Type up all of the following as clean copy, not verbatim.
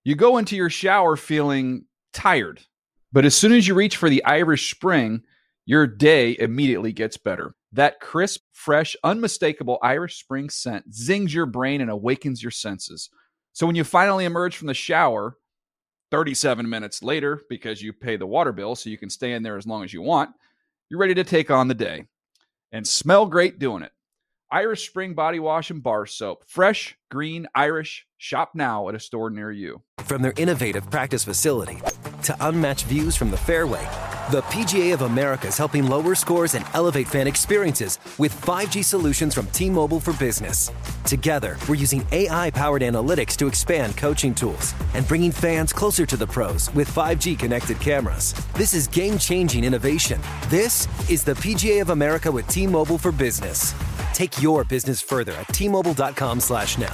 You go into your shower feeling tired, but as soon as you reach for the Irish Spring, your day immediately gets better. That crisp, fresh, unmistakable Irish Spring scent zings your brain and awakens your senses. So when you finally emerge from the shower 37 minutes later, because you pay the water bill so you can stay in there as long as you want, you're ready to take on the day and smell great doing it. Irish Spring Body Wash and Bar Soap. Fresh, green, Irish. Shop now at a store near you. From their innovative practice facility to unmatched views from the fairway, the PGA of America is helping lower scores and elevate fan experiences with 5G solutions from T-Mobile for Business. Together, we're using AI-powered analytics to expand coaching tools and bringing fans closer to the pros with 5G connected cameras. This is game-changing innovation. This is the PGA of America with T-Mobile for Business. Take your business further at T-Mobile.com/now.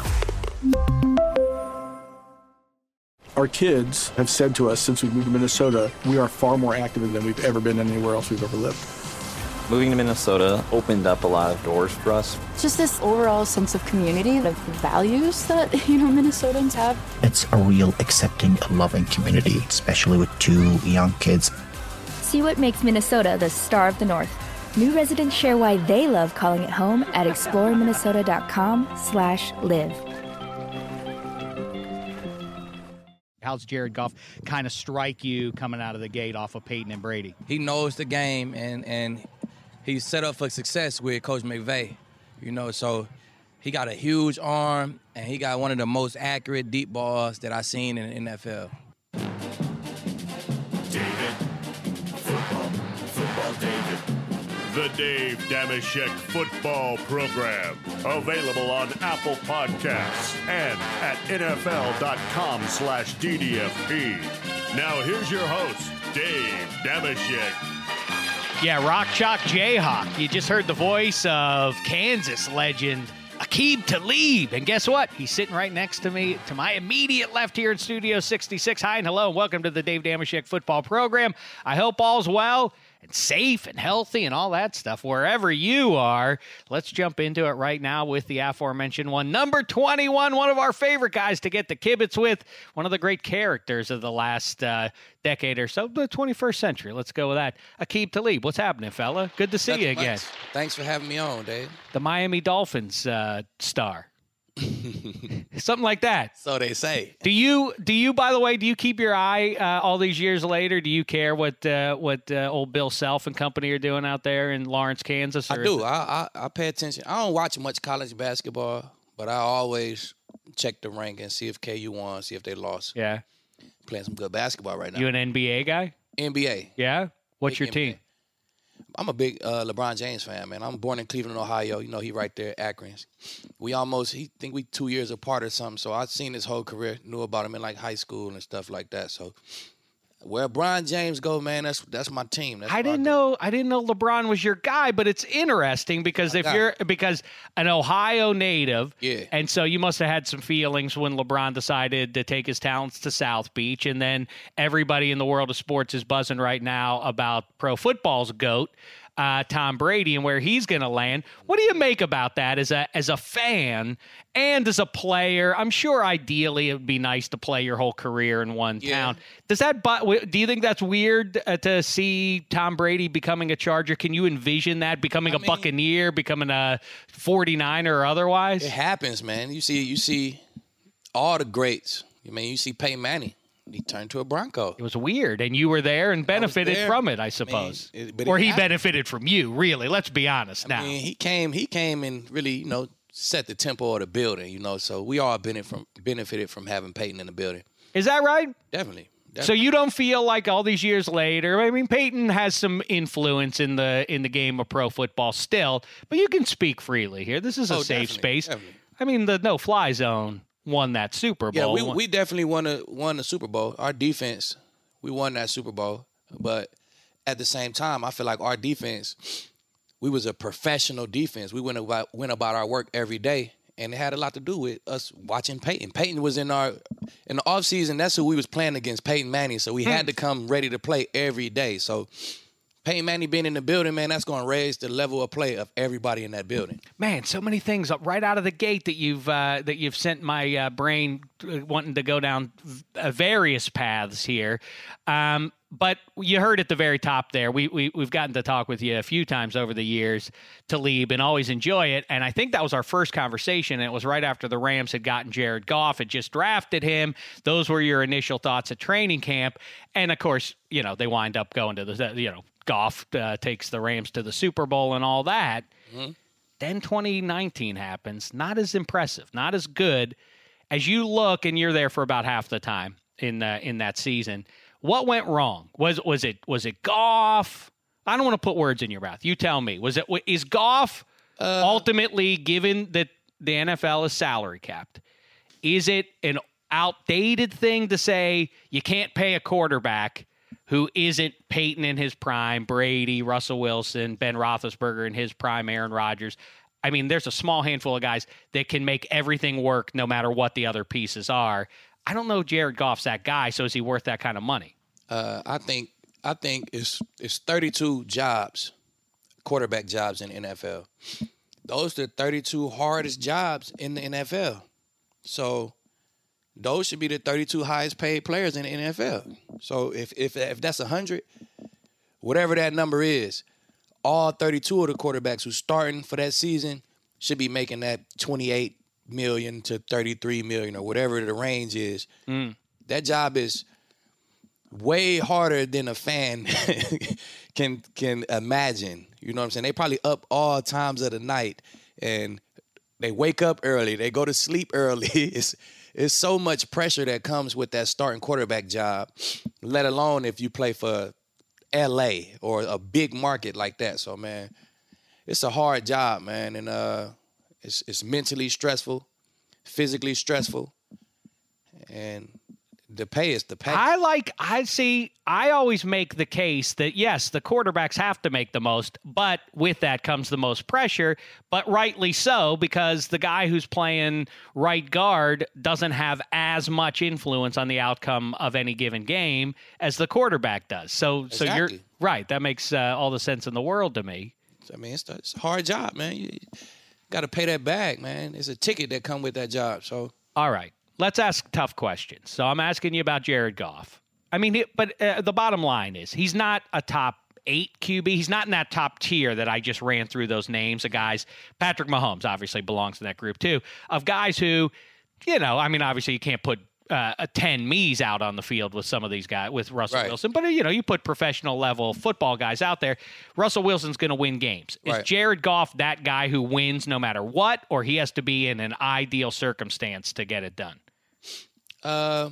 Our kids have said to us since we moved to Minnesota, we are far more active than we've ever been anywhere else we've ever lived. Moving to Minnesota opened up a lot of doors for us. Just this overall sense of community, the values that, Minnesotans have. It's a real accepting and loving community, especially with 2 young kids. See what makes Minnesota the star of the North. New residents share why they love calling it home at exploreminnesota.com/live. How's Jared Goff kind of strike you coming out of the gate off of Peyton and Brady? He knows the game, and he's set up for success with Coach McVay. So he got a huge arm, and he got one of the most accurate deep balls that I've seen in the NFL. The Dave Dameshek Football Program. Available on Apple Podcasts and at NFL.com/DDFP. Now here's your host, Dave Dameshek. Yeah, Rock Chalk Jayhawk. You just heard the voice of Kansas legend Aqib Talib. And guess what? He's sitting right next to me, to my immediate left here in Studio 66. Hi and hello, and welcome to the Dave Dameshek Football Program. I hope all's well and safe and healthy and all that stuff wherever you are. Let's jump into it right now with the aforementioned one. Number 21, one of our favorite guys to get the kibitz with, one of the great characters of the last decade or so, the 21st century. Let's go with that. Aqib Talib, what's happening, fella? Good to see you again. Thanks for having me on, Dave. The Miami Dolphins star. Something like that. So they say. Do you? By the way, do you keep your eye all these years later? Do you care what old Bill Self and company are doing out there in Lawrence, Kansas? I do. I pay attention. I don't watch much college basketball, but I always check the rank and see if KU won, see if they lost. Yeah. Playing some good basketball right now. You an NBA guy? NBA. Yeah. What's your team? I'm a big LeBron James fan, man. I'm born in Cleveland, Ohio. He right there, Akron. We 2 years apart or something. So I've seen his whole career, knew about him in like high school and stuff like that. So where LeBron James go, man, that's my team. I didn't know LeBron was your guy, but it's interesting because because an Ohio native, yeah, and so you must have had some feelings when LeBron decided to take his talents to South Beach, and then everybody in the world of sports is buzzing right now about pro football's GOAT, Tom Brady, and where he's going to land. What do you make about that as a fan and as a player? I'm sure ideally it would be nice to play your whole career in one town. Do you think that's weird to see Tom Brady becoming a Charger? Can you envision that becoming a Buccaneer, becoming a 49er or otherwise? It happens, man. You see all the greats. You see Peyton Manning. He turned to a Bronco. It was weird, and you were there and benefited from it, I suppose. Or he benefited from you, really. Let's be honest now. He came and really, set the tempo of the building, so we all benefited from having Peyton in the building. Is that right? Definitely. So you don't feel like all these years later, Peyton has some influence in the game of pro football still, but you can speak freely here. This is a safe space. Definitely. The no-fly zone won that Super Bowl. Yeah, we definitely won the Super Bowl. Our defense, we won that Super Bowl. But at the same time, I feel like our defense, we was a professional defense. We went about our work every day, and it had a lot to do with us watching Peyton. Peyton was in the offseason. That's who we was playing against, Peyton Manning. So we had to come ready to play every day. So Peyton Manning being in the building, man, that's going to raise the level of play of everybody in that building. Man, so many things right out of the gate that you've sent my brain wanting to go down various paths here. But you heard at the very top there, we've gotten to talk with you a few times over the years, Talib, and always enjoy it. And I think that was our first conversation. And it was right after the Rams had gotten Jared Goff, had just drafted him. Those were your initial thoughts at training camp. And of course, they wind up going to Goff takes the Rams to the Super Bowl and all that. Mm-hmm. Then 2019 happens. Not as impressive, not as good as you look, and you're there for about half the time in that season. What went wrong? Was it Goff? I don't want to put words in your mouth. You tell me. Is Goff ultimately, given that the NFL is salary capped, is it an outdated thing to say you can't pay a quarterback who isn't Peyton in his prime, Brady, Russell Wilson, Ben Roethlisberger in his prime, Aaron Rodgers? I mean, there's a small handful of guys that can make everything work no matter what the other pieces are. I don't know Jared Goff's that guy, so is he worth that kind of money? I think it's 32 jobs, quarterback jobs in the NFL. Those are the 32 hardest jobs in the NFL. So those should be the 32 highest paid players in the NFL. So if that's 100, whatever that number is, all 32 of the quarterbacks who's starting for that season should be making that $28 million to $33 million or whatever the range is. That job is way harder than a fan can imagine. You know what I'm saying? They probably up all times of the night, and they wake up early. They go to sleep early. It's so much pressure that comes with that starting quarterback job, let alone if you play for L.A. or a big market like that. So, man, it's a hard job, man, and it's mentally stressful, physically stressful, and the pay is the pay. I always make the case that, yes, the quarterbacks have to make the most, but with that comes the most pressure, but rightly so, because the guy who's playing right guard doesn't have as much influence on the outcome of any given game as the quarterback does. So you're right. That makes all the sense in the world to me. I mean, it's a hard job, man. You got to pay that bag, man. It's a ticket that come with that job. So, all right. Let's ask tough questions. So I'm asking you about Jared Goff. I mean, but the bottom line is he's not a top 8 QB. He's not in that top tier that I just ran through those names of guys. Patrick Mahomes obviously belongs in that group too, of guys who, obviously you can't put 10 me's out on the field with some of these guys, with Russell Wilson. But, you put professional level football guys out there. Russell Wilson's going to win games. Is Jared Goff that guy who wins no matter what, or he has to be in an ideal circumstance to get it done? I'm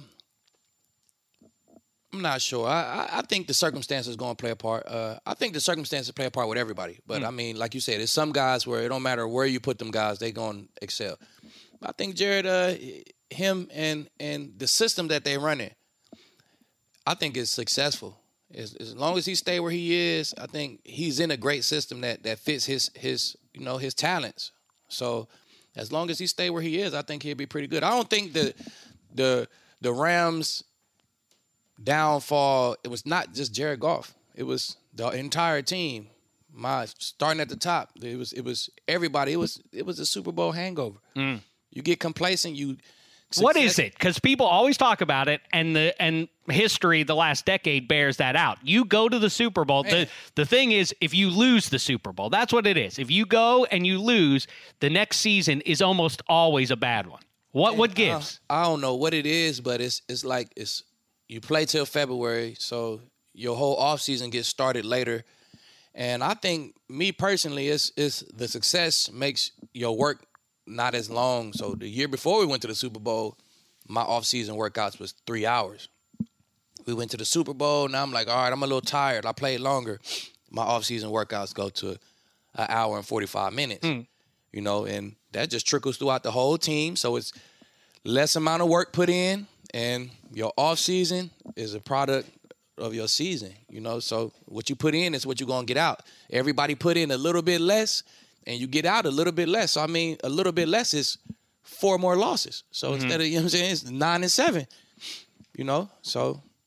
not sure. I think the circumstances going to play a part. I think the circumstances play a part with everybody. But, I mean, like you said, there's some guys where it don't matter where you put them guys, they going to excel. I think Jared, him and the system that they run in, I think is successful. As long as he stay where he is, I think he's in a great system that fits his talents. So as long as he stay where he is, I think he'll be pretty good. I don't think the Rams' downfall, it was not just Jared Goff. It was the entire team. Starting at the top, it was everybody. It was a Super Bowl hangover. You get complacent. What is it? Because people always talk about it, and history the last decade bears that out. You go to the Super Bowl. The thing is, if you lose the Super Bowl, that's what it is. If you go and you lose, the next season is almost always a bad one. What gives? I don't know what it is, but it's like you play till February, so your whole offseason gets started later. And I think, me personally, is the success makes your work not as long. So the year before we went to the Super Bowl, my off-season workouts was 3 hours. We went to the Super Bowl, now I'm like, all right, I'm a little tired. I played longer. My off-season workouts go to an hour and 45 minutes. And that just trickles throughout the whole team. So it's less amount of work put in, and your off-season is a product of your season, So what you put in is what you're going to get out. Everybody put in a little bit less, and you get out a little bit less. So, I mean, a little bit less is 4 more losses. So instead of, it's 9 and 7, So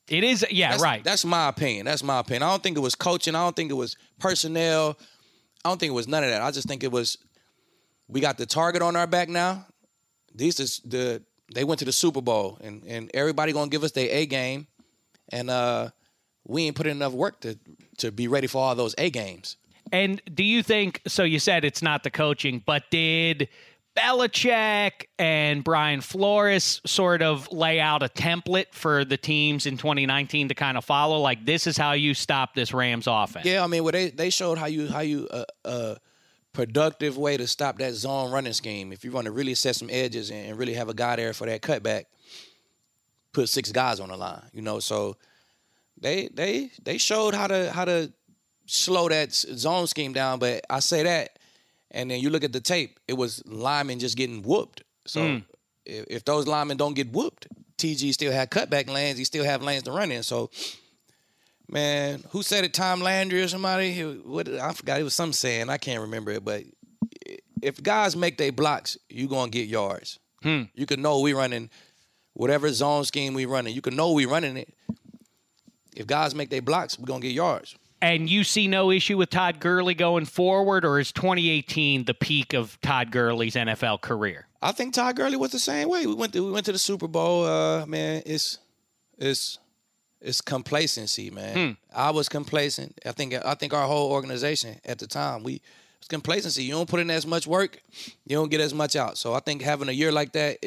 It is, right. That's my opinion. I don't think it was coaching. I don't think it was personnel. I don't think it was none of that. I just think it was, we got the target on our back now. They went to the Super Bowl, and everybody gonna give us their A game, and we ain't put in enough work to be ready for all those A games. And do you think, so you said it's not the coaching, but did Belichick and Brian Flores sort of lay out a template for the teams in 2019 to kind of follow? Like, this is how you stop this Rams offense. Yeah, I mean, they showed how you productive way to stop that zone running scheme. If you want to really set some edges and really have a guy there for that cutback, put 6 guys on the line. So they showed how to slow that zone scheme down. But I say that, and then you look at the tape, it was linemen just getting whooped. So if those linemen don't get whooped, TG still had cutback lanes. He still have lanes to run in. So, man, who said it? Tom Landry or somebody? I forgot. It was some saying. I can't remember it. But if guys make their blocks, you're going to get yards. You can know we running whatever zone scheme we running. You can know we running it. If guys make their blocks, we're going to get yards. And you see no issue with Todd Gurley going forward, or is 2018 the peak of Todd Gurley's NFL career? I think Todd Gurley was the same way. We went to the Super Bowl. Man, it's complacency, man. I was complacent. I think our whole organization at the time, it's complacency. You don't put in as much work, you don't get as much out. So I think having a year like that,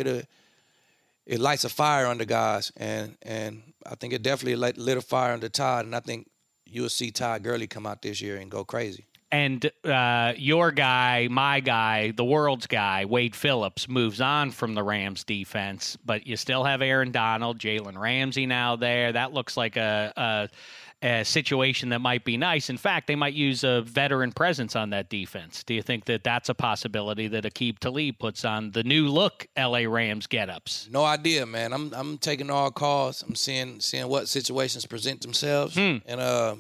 it lights a fire under guys, and I think it definitely lit a fire under Todd, and I think you'll see Todd Gurley come out this year and go crazy. And your guy, my guy, the world's guy, Wade Phillips, moves on from the Rams defense, but you still have Aaron Donald, Jalen Ramsey now there. That looks like a situation that might be nice. In fact, they might use a veteran presence on that defense. Do you think that that's a possibility that Aqib Talib puts on the new look LA Rams get-ups? No idea, man. I'm taking all calls. I'm seeing what situations present themselves, and I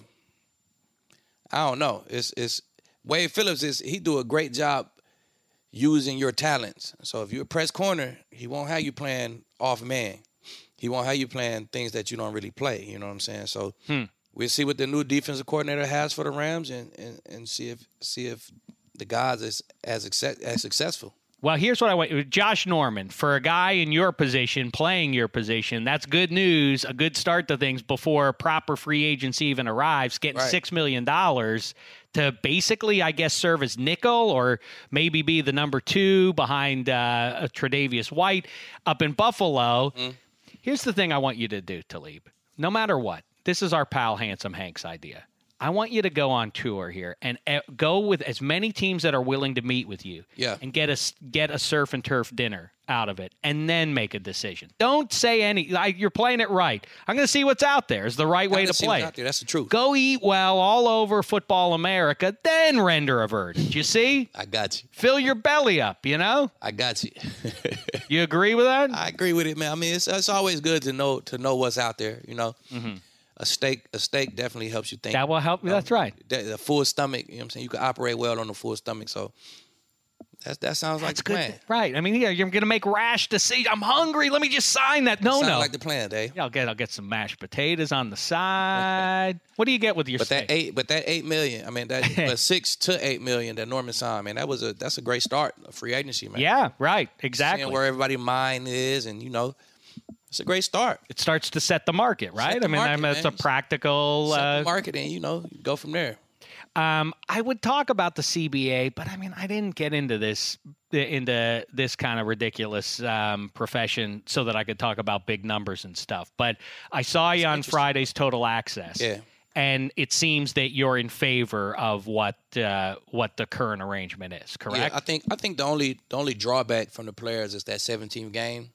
don't know. It's Wade Phillips he do a great job using your talents. So if you're a press corner, he won't have you playing off man. He won't have you playing things that you don't really play. You know what I'm saying? So. We'll see what the new defensive coordinator has for the Rams and see if the guys is as successful. Well, here's what I want. Josh Norman, for a guy in your position, playing your position, that's good news, a good start to things before proper free agency even arrives, getting $6 million to basically, I guess, serve as nickel or maybe be the number 2 behind Tre'Davious White up in Buffalo. Here's the thing I want you to do, Talib. No matter what. This is our pal Handsome Hank's idea. I want you to go on tour here and go with as many teams that are willing to meet with you and get a surf and turf dinner out of it and then make a decision. Don't say you're playing it right. I'm going to see what's out there is the right way to play it. That's the truth. Go eat well all over Football America, then render a verdict. You see? I got you. Fill your belly up, I got you. You agree with that? I agree with it, man. I mean, it's always good to know what's out there, A steak definitely helps you think. That will help. That's right. The full stomach, you know what I'm saying? You can operate well on the full stomach. So that sounds like the plan. Right. I mean, you're going to make rash decisions. I'm hungry. Let me just sign that. No. Sounds like the plan, Dave. Yeah, I'll get some mashed potatoes on the side. What do you get with your steak? But that $8 million, I mean, that $6 to $8 million that Norman signed, man, that's a great start, a free agency, man. Yeah, right. Exactly. Seeing where everybody's mind is, and it's a great start. It starts to set the market, right? It's a practical set the market, and you go from there. I would talk about the CBA, but I didn't get into this kind of ridiculous profession so that I could talk about big numbers and stuff. But I saw you on Friday's Total Access. Yeah. And it seems that you're in favor of what the current arrangement is, correct? Yeah, I think the only drawback from the players is that 17th game.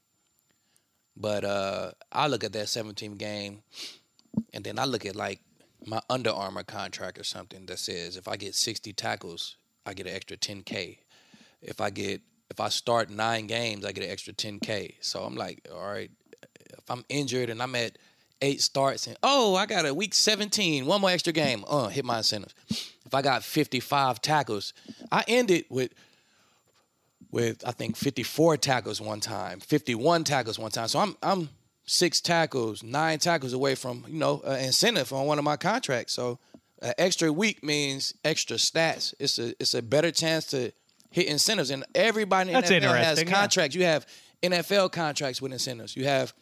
But I look at that 17th game, and then I look at like my Under Armour contract or something that says if I get 60 tackles, I get an extra $10K. If I start 9 games, I get an extra $10K. So I'm like, all right, if I'm injured and I'm at 8 starts and I got a week 17, 1 more extra game, hit my incentive. If I got 55 tackles, I ended with I think 54 tackles one time, 51 tackles one time. So I'm 6 tackles, 9 tackles away from, incentive on one of my contracts. So an extra week means extra stats. It's a better chance to hit incentives. And everybody in the NFL has contracts. You have NFL contracts with incentives. You have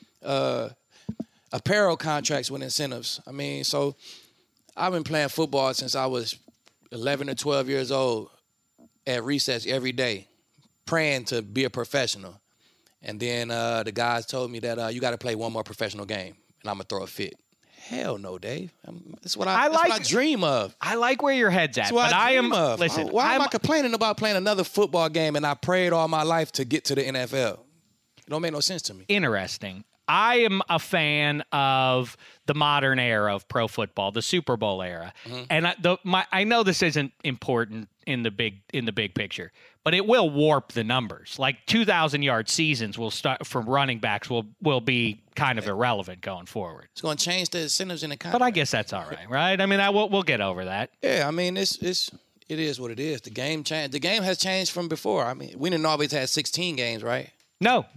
apparel contracts with incentives. I mean, so I've been playing football since I was 11 or 12 years old at recess every day, praying to be a professional. And then the guys told me that you got to play one more professional game, and I'm going to throw a fit. Hell no, Dave. That's what I dream of. I like where your head's at, but I am. Listen, why am I complaining about playing another football game and I prayed all my life to get to the NFL? It don't make no sense to me. Interesting. I am a fan of the modern era of pro football, the Super Bowl era, and I know this isn't important in the big picture, but it will warp the numbers. Like 2,000-yard seasons will start from running backs will be kind of irrelevant going forward. It's going to change the incentives in the contract. But I guess that's all right? I mean, we'll get over that. Yeah, I mean, it is what it is. The game changed. The game has changed from before. I mean, we didn't always have 16 games, right? No,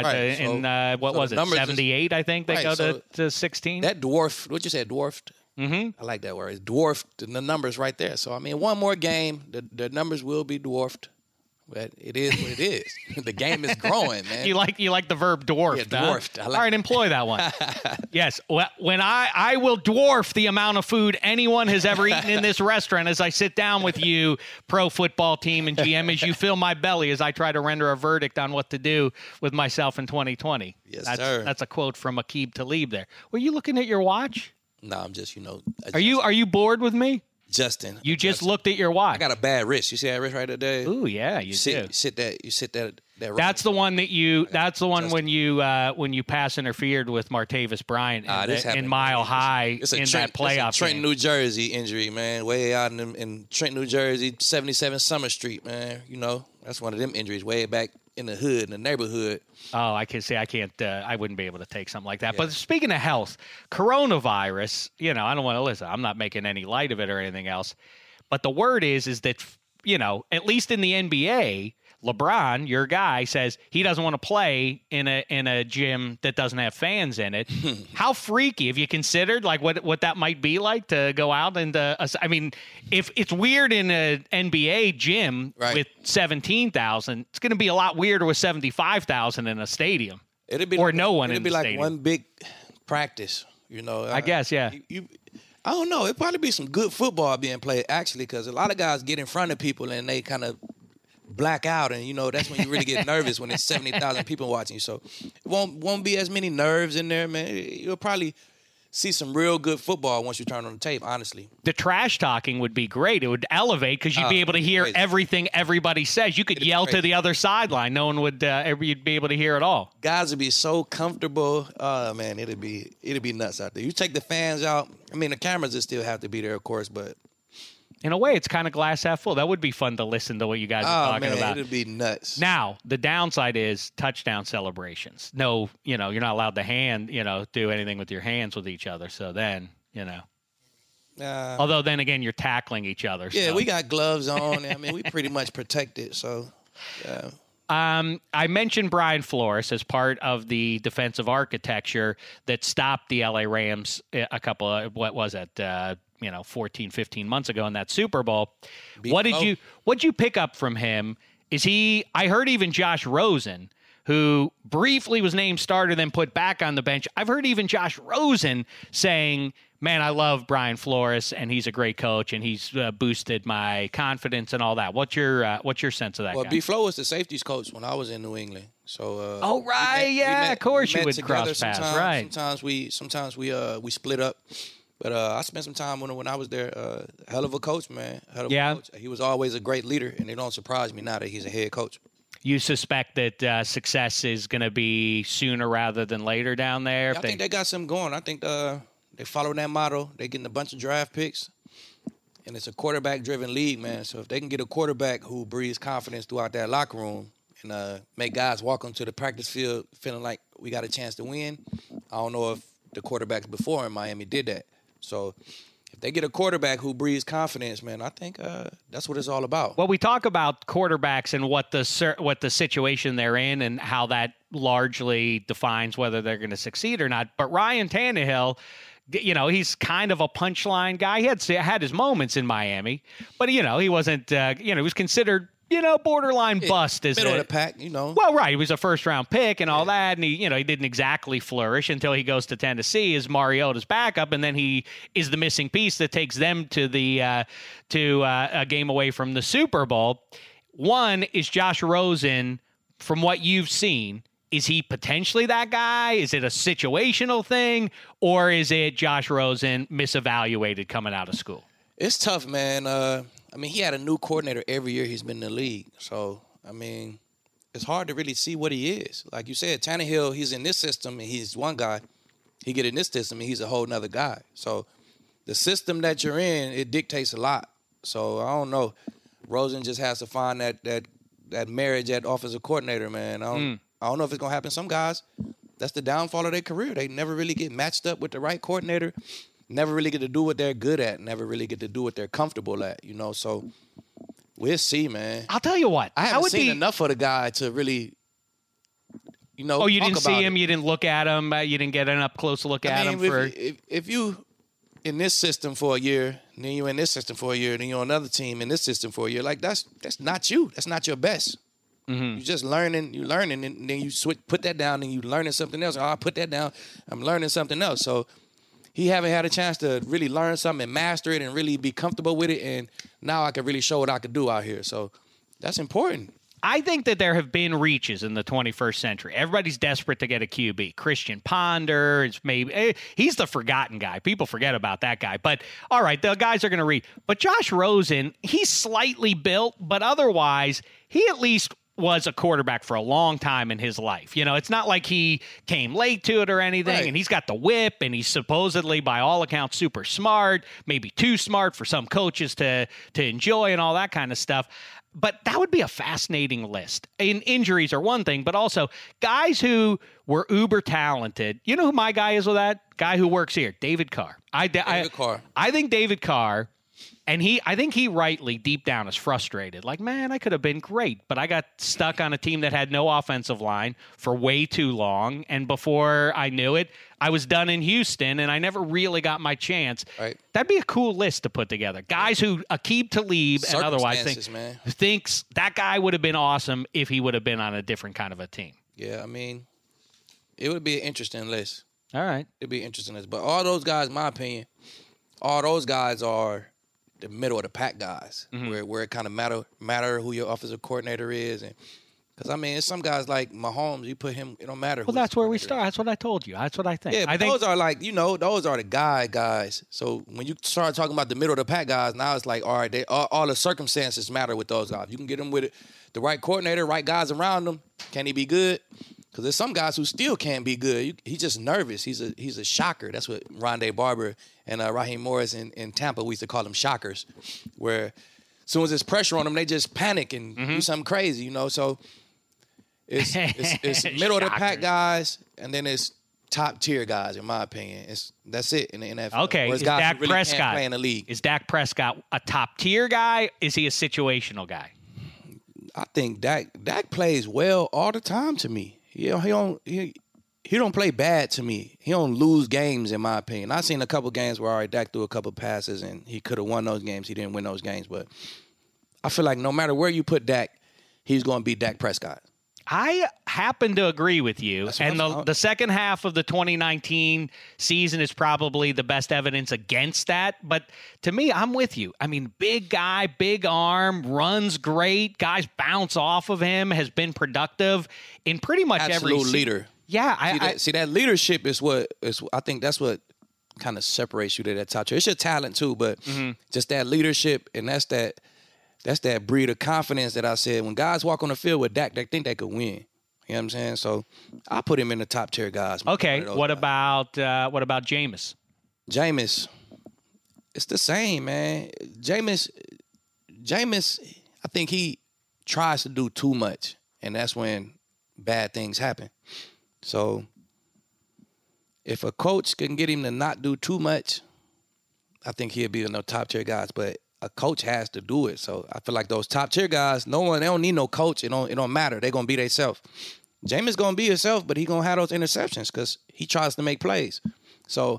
and what was it? 78, I think they go to 16. That dwarfed. What you said, dwarfed. I like that word. It dwarfed the numbers right there. So I mean, one more game, the numbers will be dwarfed. But it is what it is. The game is growing, man. You like the verb dwarfed. Yeah, dwarfed. All right, employ that one. Yes. When I will dwarf the amount of food anyone has ever eaten in this restaurant as I sit down with you, pro football team and GM, as you fill my belly as I try to render a verdict on what to do with myself in 2020. Yes, sir. That's a quote from Aqib Talib there. Were you looking at your watch? No, I'm just, Are you bored with me? Justin. You just looked at your watch. I got a bad wrist. You see that wrist right there? Ooh, yeah, you do. You sit that That's the one that you. That's the one when you pass interfered with Martavis Bryant in Mile High in that playoff. It's a Trenton, New Jersey injury, man. Way out in Trenton, New Jersey, 77 Summer Street, man. That's one of them injuries way back in the hood, in the neighborhood. Oh, I can say I can't. I wouldn't be able to take something like that. Yeah. But speaking of health, coronavirus. I don't want to listen. I'm not making any light of it or anything else. But the word is that at least in the NBA, LeBron, your guy, says he doesn't want to play in a gym that doesn't have fans in it. How freaky have you considered what that might be like to go out and I mean, if it's weird in an NBA gym with 17,000, it's going to be a lot weirder with 75,000 in a stadium. It'd be like one big practice. I guess, yeah. I don't know. It'd probably be some good football being played actually, because a lot of guys get in front of people and they kind of black out, and that's when you really get nervous when there's 70,000 people watching you. So it won't be as many nerves in there, man. You'll probably see some real good football once you turn on the tape, honestly. The trash talking would be great. It would elevate because you'd be able to hear everything everybody says. You could yell to the other sideline. No one would you'd be able to hear it all. Guys would be so comfortable. Man, it'd be nuts out there. You take the fans out. I mean, the cameras would still have to be there, of course, but in a way, it's kind of glass half full. That would be fun to listen to what you guys are talking about. It'd be nuts. Now, the downside is touchdown celebrations. No, you're not allowed to do anything with your hands with each other. So then, although then again, you're tackling each other. Yeah, so. We got gloves on. I mean, we pretty much protected. So, yeah. I mentioned Brian Flores as part of the defensive architecture that stopped the LA Rams a couple of, 14, 15 months ago in that Super Bowl. What'd you pick up from him? I heard even Josh Rosen, who briefly was named starter, then put back on the bench. I've heard even Josh Rosen saying, man, I love Brian Flores, and he's a great coach, and he's boosted my confidence and all that. What's your sense of that guy? B. Flo was the safeties coach when I was in New England. So, of course you would cross paths, right? Sometimes we split up. But I spent some time when I was there. Hell of a coach, man. Hell of a coach. He was always a great leader, and it don't surprise me now that he's a head coach. You suspect that success is going to be sooner rather than later down there? Yeah, I think they got something going. I think they follow that model. They're getting a bunch of draft picks, and it's a quarterback-driven league, man. So if they can get a quarterback who breathes confidence throughout that locker room and make guys walk onto the practice field feeling like we got a chance to win, I don't know if the quarterbacks before in Miami did that. So if they get a quarterback who breeds confidence, man, I think that's what it's all about. Well, we talk about quarterbacks and what the situation they're in and how that largely defines whether they're going to succeed or not. But Ryan Tannehill, you know, he's kind of a punchline guy. He had his moments in Miami, but, you know, he wasn't, he was considered, you know, borderline bust. Middle of the pack, you know. Well, right. He was a first-round pick and all that, and he didn't exactly flourish until he goes to Tennessee as Mariota's backup, and then he is the missing piece that takes them to a game away from the Super Bowl. One is Josh Rosen. From what you've seen, is he potentially that guy? Is it a situational thing, or is it Josh Rosen misevaluated coming out of school? It's tough, man. I mean, he had a new coordinator every year he's been in the league. So, I mean, it's hard to really see what he is. Like you said, Tannehill, he's in this system, and he's one guy. He get in this system, and he's a whole nother guy. So, the system that you're in, it dictates a lot. So, I don't know. Rosen just has to find that marriage at offensive coordinator, man. I don't know if it's going to happen. Some guys, that's the downfall of their career. They never really get matched up with the right coordinator. Never really get to do what they're good at. Never really get to do what they're comfortable at, you know. So we'll see, man. I'll tell you what. I haven't seen enough of the guy to really, you know, Oh, you didn't see about him? it. You didn't look at him? You didn't get an up-close look at him? If you in this system for a year, then you're in this system for a year, then you're on another team in this system for a year, like that's not you. That's not your best. Mm-hmm. You're just learning, and then you put that down, and you learning something else. Oh, I put that down, I'm learning something else. So he haven't had a chance to really learn something and master it and really be comfortable with it. And now I can really show what I could do out here. So that's important. I think that there have been reaches in the 21st century. Everybody's desperate to get a QB. Christian Ponder is he's the forgotten guy. People forget about that guy. But all right, the guys are going to read. But Josh Rosen, he's slightly built, but otherwise, he at least was a quarterback for a long time in his life. You know, it's not like he came late to it or anything, Right. and he's got the whip, and he's supposedly, by all accounts, super smart, maybe too smart for some coaches to enjoy and all that kind of stuff. But that would be a fascinating list. Injuries are one thing, but also guys who were uber talented. You know who my guy is with that? Guy who works here, David Carr. Carr. I think David Carr, and I think he rightly, deep down, is frustrated. Like, man, I could have been great, but I got stuck on a team that had no offensive line for way too long. And before I knew it, I was done in Houston, and I never really got my chance. Right. That'd be a cool list to put together. Guys who Aqib Talib and otherwise thinks that guy would have been awesome if he would have been on a different kind of a team. Yeah, I mean, it would be an interesting list. All right. It'd be an interesting list. But all those guys, in my opinion, all those guys are the middle of the pack guys, where it kind of matter who your offensive coordinator is, and because I mean, it's some guys like Mahomes, you put him, it don't matter. Well, that's where we start. That's what I told you. That's what I think. Yeah, I think those are like, those are the guys. So when you start talking about the middle of the pack guys, now it's like, all right, all the circumstances matter with those guys. You can get them with the right coordinator, right guys around them. Can he be good? Because there's some guys who still can't be good. He's just nervous. He's a shocker. That's what Rondé Barber and Raheem Morris in Tampa, we used to call them shockers, where as soon as there's pressure on them, they just panic and do something crazy, So it's middle of the pack guys, and then it's top tier guys, in my opinion. That's it in the NFL. Okay, is Dak really Prescott can't play in the league? Is Dak Prescott a top tier guy? Is he a situational guy? I think Dak plays well all the time to me. He don't play bad to me. He don't lose games, in my opinion. I've seen a couple games where, all right, Dak threw a couple passes and he could have won those games. He didn't win those games, but I feel like no matter where you put Dak, he's going to beat Dak Prescott. I happen to agree with you, and the second half of the 2019 season is probably the best evidence against that. But to me, I'm with you. I mean, big guy, big arm, runs great. Guys bounce off of him, has been productive in pretty much every absolute leader. Yeah, see that leadership is what is. I think that's what kind of separates you to that top tier. It's your talent too, but just that leadership, and that's that breed of confidence that I said. When guys walk on the field with Dak, they think they could win. You know what I'm saying? So I put him in the top tier guys. Okay, what about Jameis? Jameis, it's the same, man. Jameis, I think he tries to do too much, and that's when bad things happen. So if a coach can get him to not do too much, I think he'll be in those top tier guys. But a coach has to do it. So I feel like those top tier guys, they don't need no coach. It don't matter. They're gonna be themselves. Jameis gonna be himself, but he gonna have those interceptions because he tries to make plays. So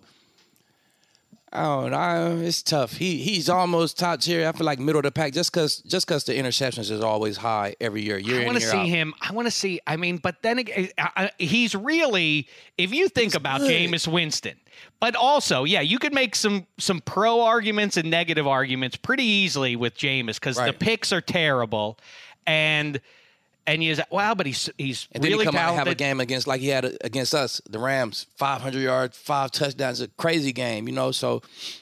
I don't know. It's tough. He's almost top tier. I feel like middle of the pack just because the interceptions is always high every year. I want to see him. I want to see. I mean, but then again, he's really. If you think about Jameis Winston, but also, yeah, you could make some pro arguments and negative arguments pretty easily with Jameis because the picks are terrible, and you say, wow, but he's and really then he come out and talented. have a game against like he had against us, the Rams, 500 yards, 5 touchdowns, a crazy game, So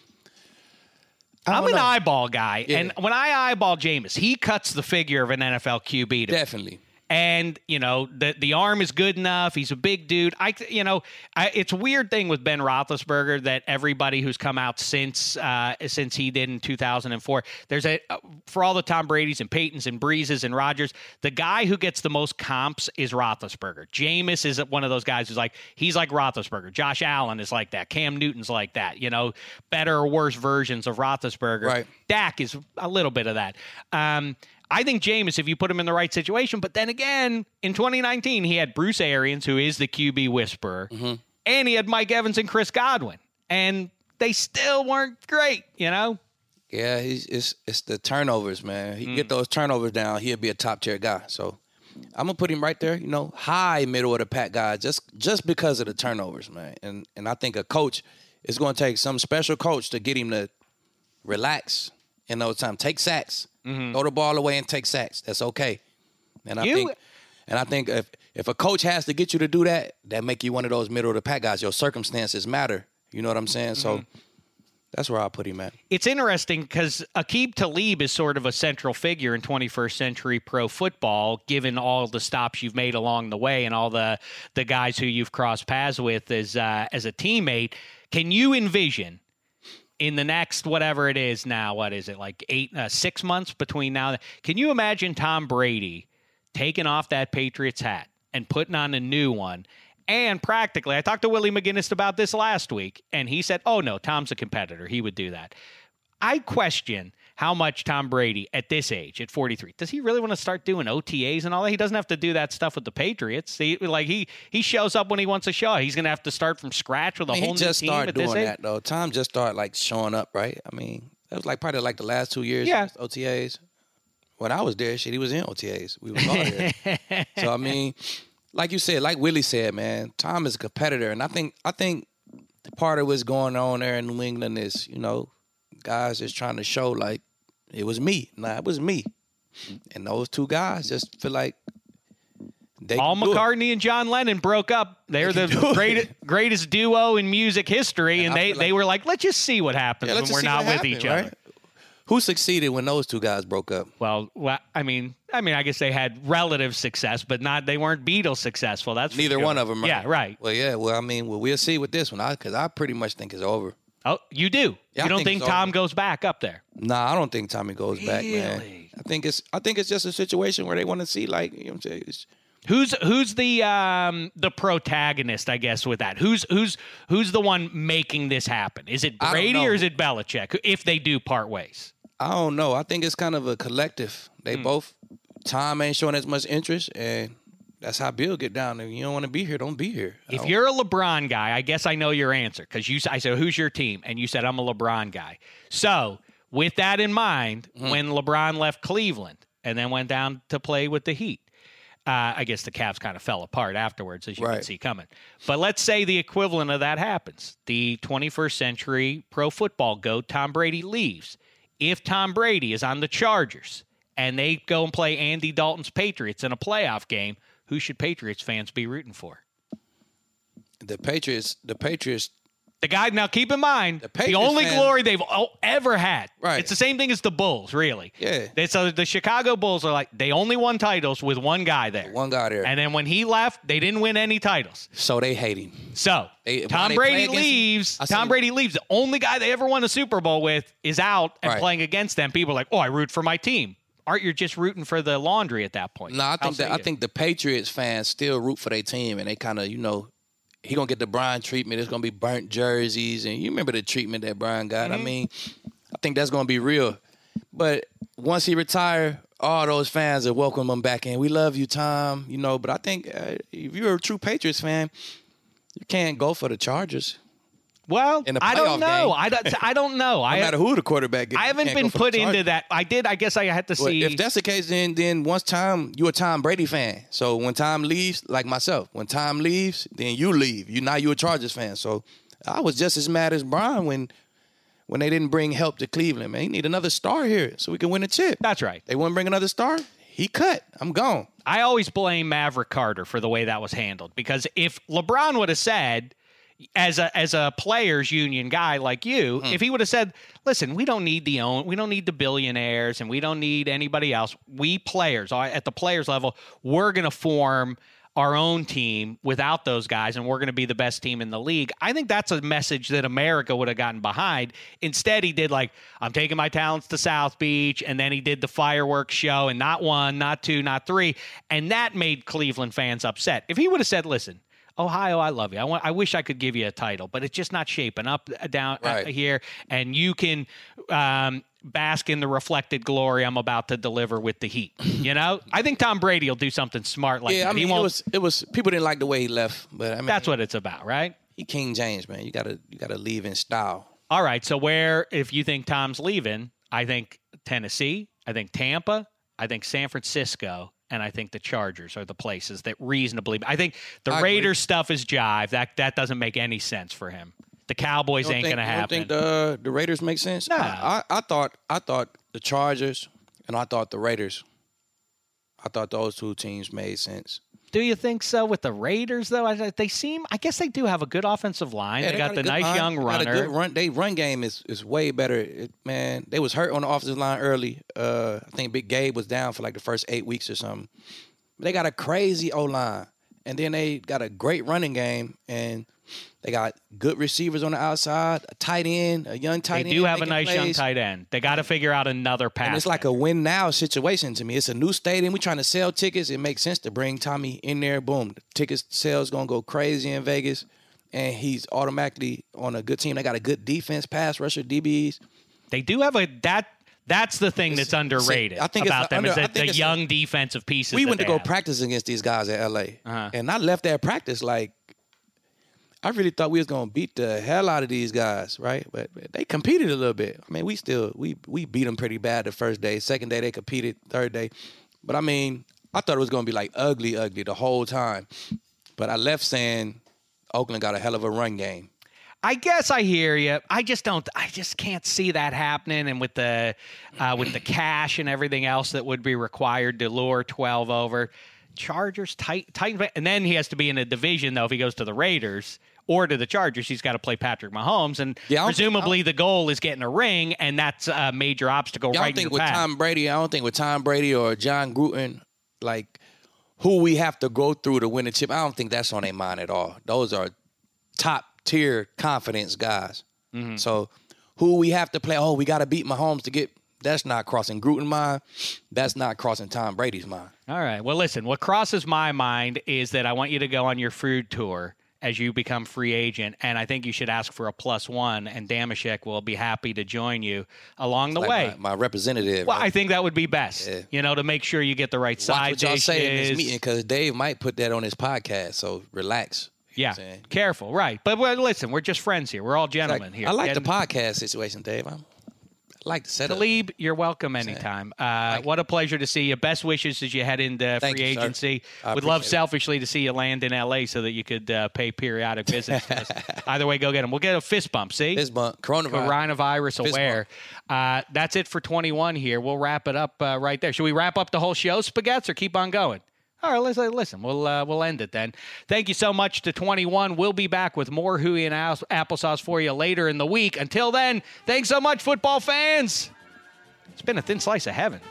I'm an eyeball guy, and when I eyeball Jameis, he cuts the figure of an NFL QB to me. Definitely. And, the arm is good enough. He's a big dude. It's a weird thing with Ben Roethlisberger that everybody who's come out since he did in 2004, for all the Tom Brady's and Peytons and Breezes and Rodgers, the guy who gets the most comps is Roethlisberger. Jameis is one of those guys who's he's like Roethlisberger. Josh Allen is like that. Cam Newton's like that. Better or worse versions of Roethlisberger. Right. Dak is a little bit of that. I think Jameis, if you put him in the right situation, but then again, in 2019, he had Bruce Arians, who is the QB whisperer, and he had Mike Evans and Chris Godwin, and they still weren't great, Yeah, it's the turnovers, man. He get those turnovers down, he'll be a top tier guy. So I'm gonna put him right there, high middle of the pack guy, just because of the turnovers, man. And I think a coach is going to take some special coach to get him to relax in those times, take sacks. Throw the ball away and take sacks. That's okay. And I think if a coach has to get you to do that make you one of those middle of the pack guys. Your circumstances matter. You know what I'm saying? So that's where I'll put him at. It's interesting because Aqib Talib is sort of a central figure in 21st century pro football, given all the stops you've made along the way and all the guys who you've crossed paths with as a teammate. Can you envision in the next, whatever it is now, what is it, 6 months between now? Can you imagine Tom Brady taking off that Patriots hat and putting on a new one? And practically, I talked to Willie McGinnis about this last week, and he said, oh, no, Tom's a competitor. He would do that. I question how much Tom Brady, at this age, at 43, does he really want to start doing OTAs and all that? He doesn't have to do that stuff with the Patriots. He shows up when he wants to show up. He's going to have to start from scratch with a whole new team. He just started doing that, though. Tom just started, showing up, right? I mean, that was, probably, the last 2 years. Yeah. OTAs. When I was there, he was in OTAs. We was all there. So, I mean, like you said, like Willie said, man, Tom is a competitor. And I think part of what's going on there in New England is, guys just trying to show, it was me. Nah, it was me. And those two guys just feel like they Paul McCartney and John Lennon broke up. They're the greatest duo in music history, and they were like, let's just see what happens when we're not with each other. Who succeeded when those two guys broke up? Well, I mean, I guess they had relative success, but they weren't Beatles successful. That's neither one of them. Right? Yeah, right. Well, yeah. Well, I mean, we'll see with this one, because I pretty much think it's over. Oh, you do? Yeah, you don't think Tom goes back up there? Nah, I don't think Tommy goes back, man. I think it's just a situation where they want to see, you know what I'm saying? Who's the protagonist, I guess, with that? Who's the one making this happen? Is it Brady or is it Belichick? If they do part ways, I don't know. I think it's kind of a collective. They both. Tom ain't showing as much interest, and that's how Bill get down. If you don't want to be here, don't be here. If you're a LeBron guy, I guess I know your answer because I said, "Who's your team?" and you said, "I'm a LeBron guy." So with that in mind, when LeBron left Cleveland and then went down to play with the Heat. I guess the Cavs kind of fell apart afterwards, as you can see coming. But let's say the equivalent of that happens. The 21st century pro football GOAT, Tom Brady, leaves. If Tom Brady is on the Chargers and they go and play Andy Dalton's Patriots in a playoff game, who should Patriots fans be rooting for? The Patriots. The guy, now keep in mind, the only glory they've ever had. Right. It's the same thing as the Bulls, really. Yeah. So the Chicago Bulls are they only won titles with one guy there. One guy there. And then when he left, they didn't win any titles. So they hate him. So Tom Brady leaves. Tom Brady leaves. The only guy they ever won a Super Bowl with is out and playing against them. People are like, oh, I root for my team. Aren't you just rooting for the laundry at that point? No, I think the Patriots fans still root for their team, and they kind of, he going to get the Brian treatment. It's going to be burnt jerseys. And you remember the treatment that Brian got. I mean, I think that's going to be real. But once he retire, all those fans will welcome him back in. We love you, Tom. You know, but I think if you're a true Patriots fan, you can't go for the Chargers. Well, I don't know. I don't know. No matter who the quarterback gets. I haven't been put into that. I guess I had to see. If that's the case, then once you're a Tom Brady fan. So when Tom leaves, like myself, when Tom leaves, then you leave. Now you're a Chargers fan. So I was just as mad as Brian when they didn't bring help to Cleveland. Man, he need another star here so we can win a chip. That's right. They wouldn't bring another star. He cut. I'm gone. I always blame Maverick Carter for the way that was handled, because if LeBron would have said, as a players union guy like you, if he would have said, listen, we don't need the billionaires and we don't need anybody else. We players at the players level, we're going to form our own team without those guys, and we're going to be the best team in the league. I think that's a message that America would have gotten behind. Instead, he did I'm taking my talents to South Beach, and then he did the fireworks show, and not one, not two, not three, and that made Cleveland fans upset. If he would have said, listen, Ohio, I love you. I wish I could give you a title, but it's just not shaping up down here. And you can bask in the reflected glory I'm about to deliver with the Heat. You know, I think Tom Brady will do something smart like that. I mean, it was people didn't like the way he left, but I mean, that's what it's about, right? He King James, man. You gotta leave in style. All right. So if you think Tom's leaving, I think Tennessee, I think Tampa, I think San Francisco, and I think the Chargers are the places that reasonably. I think the Raiders stuff is jive. That doesn't make any sense for him. The Cowboys ain't going to happen. You don't think the Raiders make sense? No. I thought the Chargers and I thought the Raiders. I thought those two teams made sense. Do you think so with the Raiders, though? I guess they do have a good offensive line. Yeah, they got the nice young runner. They run game is way better. Man, they was hurt on the offensive line early. I think Big Gabe was down for the first 8 weeks or something. But they got a crazy O-line. And then they got a great running game. And they got good receivers on the outside, a tight end, a young tight end. They do have a nice young tight end. They got to figure out another pass. And it's like a win-now situation to me. It's a new stadium. We're trying to sell tickets. It makes sense to bring Tommy in there. Boom. The ticket sales going to go crazy in Vegas. And he's automatically on a good team. They got a good defense, pass rusher, DBs. They do have that's the thing that's underrated about them is that the young defensive pieces. We went to go practice against these guys at L.A. And I left that practice I really thought we was going to beat the hell out of these guys, right? But they competed a little bit. I mean, we beat them pretty bad the first day. Second day, they competed. Third day. But, I mean, I thought it was going to be ugly the whole time. But I left saying Oakland got a hell of a run game. I guess I hear you. I just can't see that happening. And with the cash and everything else that would be required to lure 12 over, Chargers, Titans, and then he has to be in a division, though, if he goes to the Raiders or to the Chargers, he's got to play Patrick Mahomes. And presumably the goal is getting a ring, and that's a major obstacle right in the path. I don't think with Tom Brady or John Gruden, who we have to go through to win a chip, I don't think that's on their mind at all. Those are top-tier confidence guys. Mm-hmm. So who we have to play, we got to beat Mahomes to get – that's not crossing Gruden's mind. That's not crossing Tom Brady's mind. All right. Well, listen, what crosses my mind is that I want you to go on your food tour as you become free agent, and I think you should ask for a +1, and Damashek will be happy to join you along the way. My representative. Well, right? I think that would be best, to make sure you get the right side dishes. Watch what y'all say in this meeting, because Dave might put that on his podcast, so relax. Yeah, careful, right. But listen, we're just friends here. We're all gentlemen here. I like the podcast situation, Dave. I like to set up. Talib, you're welcome anytime. What a pleasure to see you. Best wishes as you head into free agency. Would love selfishly to see you land in L.A. so that you could pay periodic visits to us. Either way, go get them. We'll get a fist bump, see? Fist bump. Coronavirus aware. That's it for 21 here. We'll wrap it up right there. Should we wrap up the whole show, Spaghettis, or keep on going? All right, listen. We'll end it then. Thank you so much to 21. We'll be back with more Huey and Applesauce for you later in the week. Until then, thanks so much, football fans. It's been a thin slice of heaven.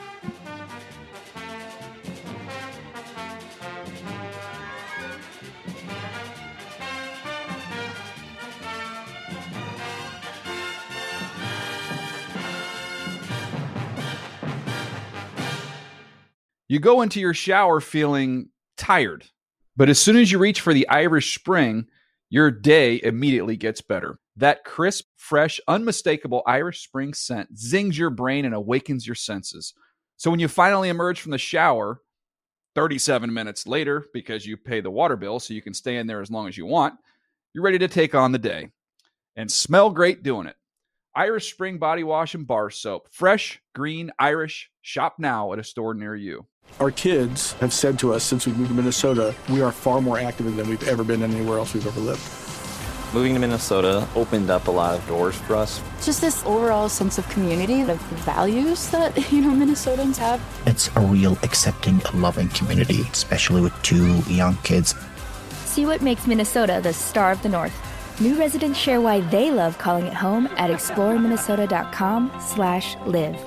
You go into your shower feeling tired, but as soon as you reach for the Irish Spring, your day immediately gets better. That crisp, fresh, unmistakable Irish Spring scent zings your brain and awakens your senses. So when you finally emerge from the shower 37 minutes later, because you pay the water bill so you can stay in there as long as you want, you're ready to take on the day and smell great doing it. Irish Spring Body Wash and Bar Soap. Fresh, green, Irish. Shop now at a store near you. Our kids have said to us since we moved to Minnesota, we are far more active than we've ever been anywhere else we've ever lived. Moving to Minnesota opened up a lot of doors for us. Just this overall sense of community, of values that, Minnesotans have. It's a real accepting, loving community, especially with 2 young kids. See what makes Minnesota the star of the North. New residents share why they love calling it home at exploreminnesota.com/live.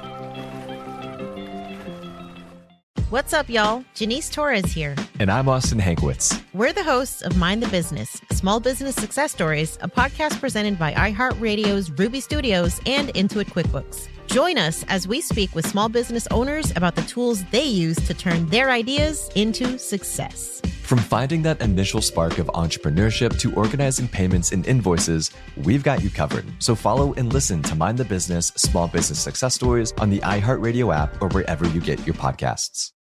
What's up, y'all? Janice Torres here. And I'm Austin Hankwitz. We're the hosts of Mind the Business, Small Business Success Stories, a podcast presented by iHeartRadio's Ruby Studios and Intuit QuickBooks. Join us as we speak with small business owners about the tools they use to turn their ideas into success. From finding that initial spark of entrepreneurship to organizing payments and invoices, we've got you covered. So follow and listen to Mind the Business, Small Business Success Stories on the iHeartRadio app or wherever you get your podcasts.